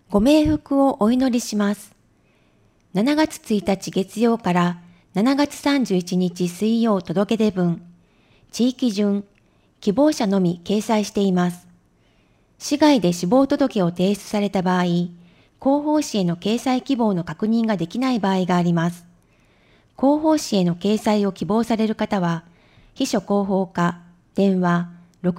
ご冥福をお祈りします。7月1日月曜から7月31日水曜届け出分、地域順、希望者のみ掲載しています。市外で死亡届を提出された場合、広報誌への掲載希望の確認ができない場合があります。広報誌への掲載を希望される方は、秘書広報課、電話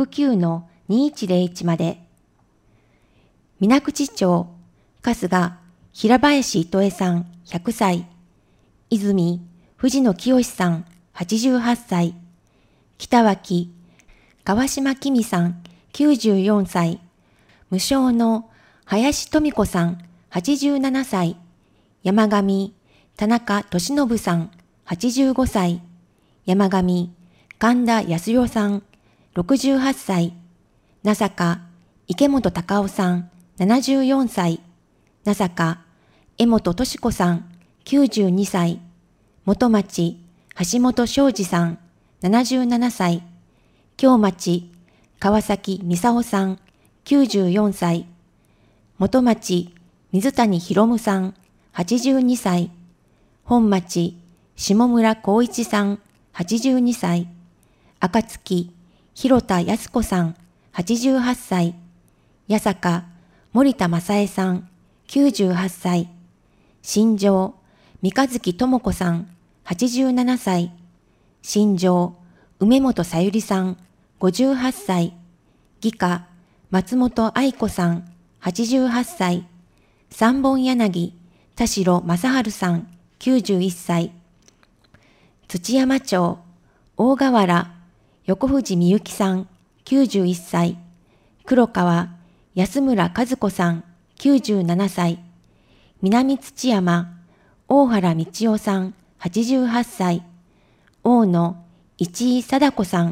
69-2101 まで。水口町、春日、平林糸江さん100歳、泉、藤野清さん88歳、北脇、川島きみさん94歳、無償の林富子さん87歳、山上、田中俊信さん85歳、山上、神田康代さん68歳、那坂、池本隆夫さん74歳、那坂、江本敏子さん92歳、元町、橋本昌司さん77歳、京町、川崎美沙夫さん94歳、元町、水谷博夢さん82歳、本町、下村光一さん82歳、暁、広田康子さん88歳、八坂、森田正恵さん98歳、新庄、三日月智子さん87歳、新庄、梅本さゆりさん58歳、義家、松本愛子さん88歳、三本柳、田代正治さん91歳、土山町、大河原、横藤美幸さん91歳、黒川、安村和子さん97歳、南土山、大原道夫さん88歳、大野、市井貞子さん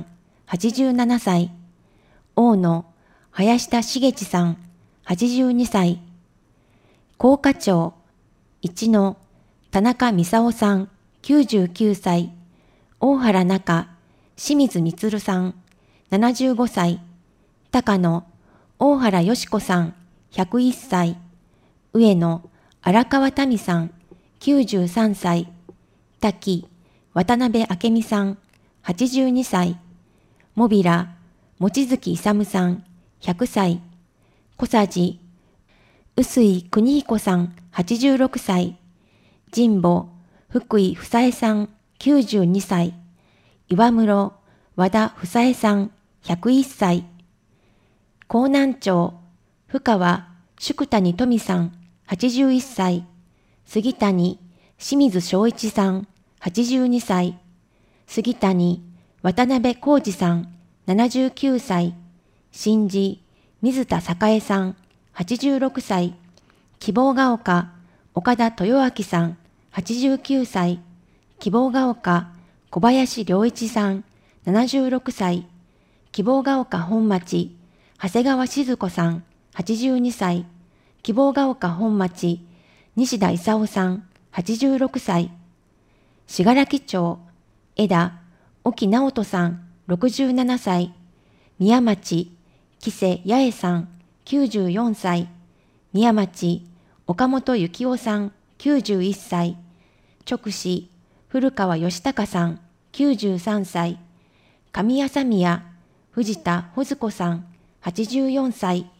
87歳、大野、林田茂地さん82歳、甲賀町、一野、田中美沙夫さん99歳、大原中、清水充さん75歳、高野、大原よし子さん101歳、上野、荒川民さん93歳、滝、渡辺明美さん82歳、もびら、望月勇さん100歳、小佐治、臼井邦彦さん86歳、神保、福井房江さん92歳、岩室、和田房江さん101歳、江南町、深川、宿谷富さん81歳、杉谷、清水正一さん82歳、杉谷、渡辺浩二さん79歳、新次、水田栄さん86歳、希望が丘、岡田豊明さん89歳、希望が丘、小林良一さん76歳、希望が丘本町、長谷川静子さん82歳、希望が丘本町、西田勲さん86歳、信楽町、枝、沖直人さん67歳、宮町、木瀬八重さん94歳、宮町、岡本幸夫さん91歳、直司、古川義孝さん93歳、上朝宮、藤田穂子さん84歳、